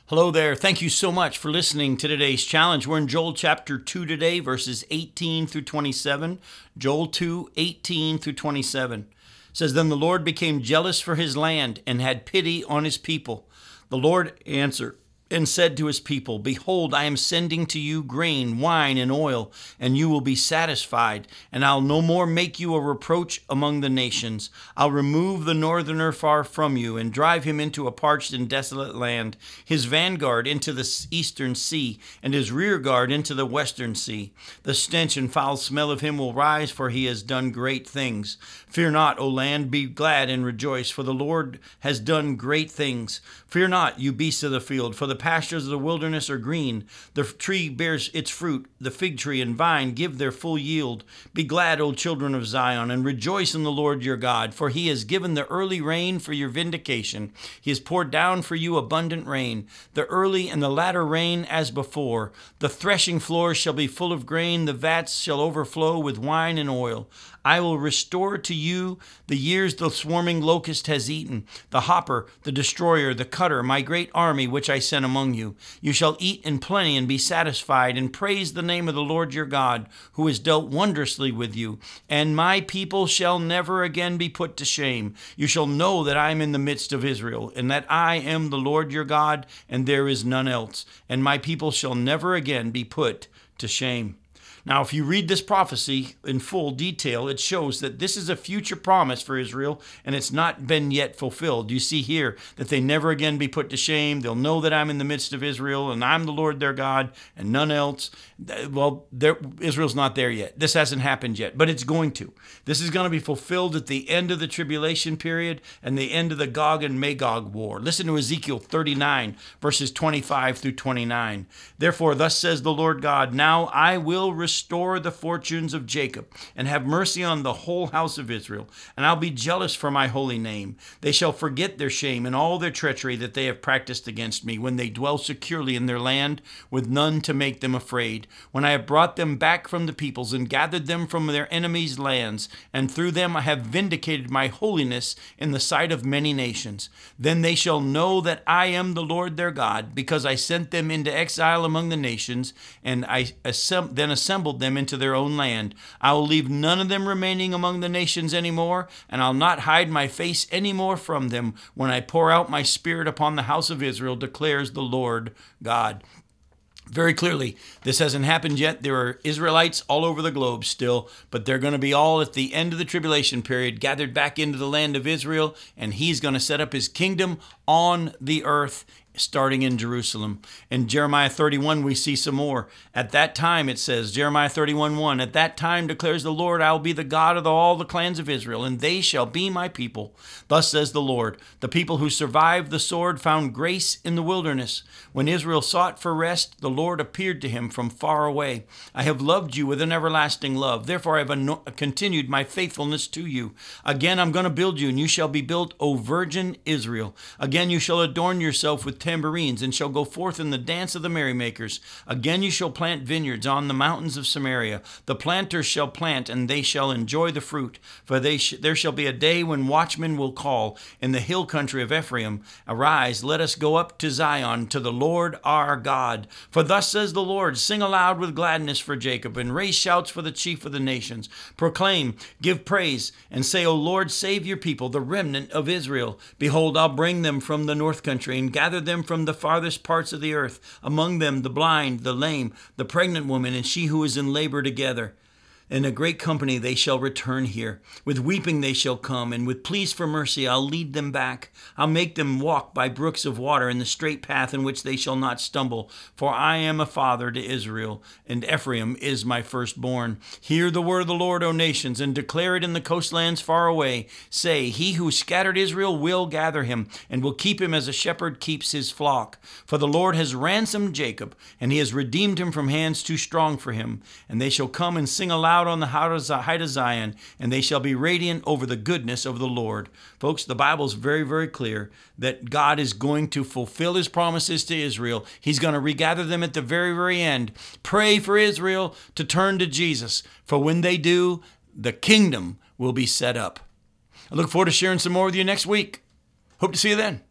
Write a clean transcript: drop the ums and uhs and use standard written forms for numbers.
Hello there. Thank you so much for listening to today's challenge. We're in Joel chapter 2 today, verses 18 through 27. Joel 2, 18 through 27. It says, Then the Lord became jealous for his land and had pity on his people. The Lord answered and said to his people, Behold, I am sending to you grain, wine, and oil, and you will be satisfied. And I'll no more make you a reproach among the nations. I'll remove the northerner far from you, and drive him into a parched and desolate land, his vanguard into the eastern sea, and his rear guard into the western sea. The stench and foul smell of him will rise, for he has done great things. Fear not, O land, be glad and rejoice, for the Lord has done great things. Fear not, you beasts of the field, for the pastures of the wilderness are green. The tree bears its fruit. The fig tree and vine give their full yield. Be glad, O children of Zion, and rejoice in the Lord your God, for he has given the early rain for your vindication. He has poured down for you abundant rain, the early and the latter rain as before. The threshing floors shall be full of grain. The vats shall overflow with wine and oil. I will restore to you the years the swarming locust has eaten, the hopper, the destroyer, the cutter, my great army which I sent among you. You shall eat in plenty and be satisfied, and praise the name of the Lord your God, who has dealt wondrously with you. And my people shall never again be put to shame. You shall know that I am in the midst of Israel, and that I am the Lord your God, and there is none else. And my people shall never again be put to shame. Now, if you read this prophecy in full detail, it shows that this is a future promise for Israel, and it's not been yet fulfilled. You see here that they never again be put to shame. They'll know that I'm in the midst of Israel, and I'm the Lord their God, and none else. Well, Israel's not there yet. This hasn't happened yet, but it's going to. This is going to be fulfilled at the end of the tribulation period and the end of the Gog and Magog war. Listen to Ezekiel 39, verses 25 through 29. Therefore, thus says the Lord God, Now I will restore the fortunes of Jacob, and have mercy on the whole house of Israel. And I'll be jealous for my holy name. They shall forget their shame and all their treachery that they have practiced against me, when they dwell securely in their land, with none to make them afraid. When I have brought them back from the peoples, and gathered them from their enemies' lands, and through them I have vindicated my holiness in the sight of many nations. Then they shall know that I am the Lord their God, because I sent them into exile among the nations, and I then assembled them into their own land. I will leave none of them remaining among the nations anymore, and I'll not hide my face anymore from them when I pour out my spirit upon the house of Israel, declares the Lord God. Very clearly, this hasn't happened yet. There are Israelites all over the globe still, but they're going to be all at the end of the tribulation period, gathered back into the land of Israel, and he's going to set up his kingdom on the earth, starting in Jerusalem. In Jeremiah 31, we see some more. At that time, it says, Jeremiah 31:1, At that time declares the Lord, I will be the God of all the clans of Israel, and they shall be my people. Thus says the Lord, the people who survived the sword found grace in the wilderness. When Israel sought for rest, the Lord appeared to him from far away. I have loved you with an everlasting love. Therefore I have continued my faithfulness to you. Again I'm going to build you, and you shall be built, O virgin Israel. Again you shall adorn yourself with tambourines, and shall go forth in the dance of the merrymakers. Again you shall plant vineyards on the mountains of Samaria. The planters shall plant, and they shall enjoy the fruit. For there shall be a day when watchmen will call in the hill country of Ephraim, Arise, let us go up to Zion, to the Lord our God. For thus says the Lord, Sing aloud with gladness for Jacob, and raise shouts for the chief of the nations. Proclaim, give praise, and say, O Lord, save your people, the remnant of Israel. Behold, I'll bring them from the north country, and gather them from the farthest parts of the earth, among them the blind, the lame, the pregnant woman, and she who is in labor together. In a great company they shall return here. With weeping they shall come, and with pleas for mercy I'll lead them back. I'll make them walk by brooks of water in the straight path in which they shall not stumble. For I am a father to Israel, and Ephraim is my firstborn. Hear the word of the Lord, O nations, and declare it in the coastlands far away. Say, He who scattered Israel will gather him, and will keep him as a shepherd keeps his flock. For the Lord has ransomed Jacob, and he has redeemed him from hands too strong for him. And they shall come and sing aloud on the height of Zion, and they shall be radiant over the goodness of the Lord. Folks, the Bible is very, very clear that God is going to fulfill his promises to Israel. He's going to regather them at the very, very end. Pray for Israel to turn to Jesus, for when they do, the kingdom will be set up. I look forward to sharing some more with you next week. Hope to see you then.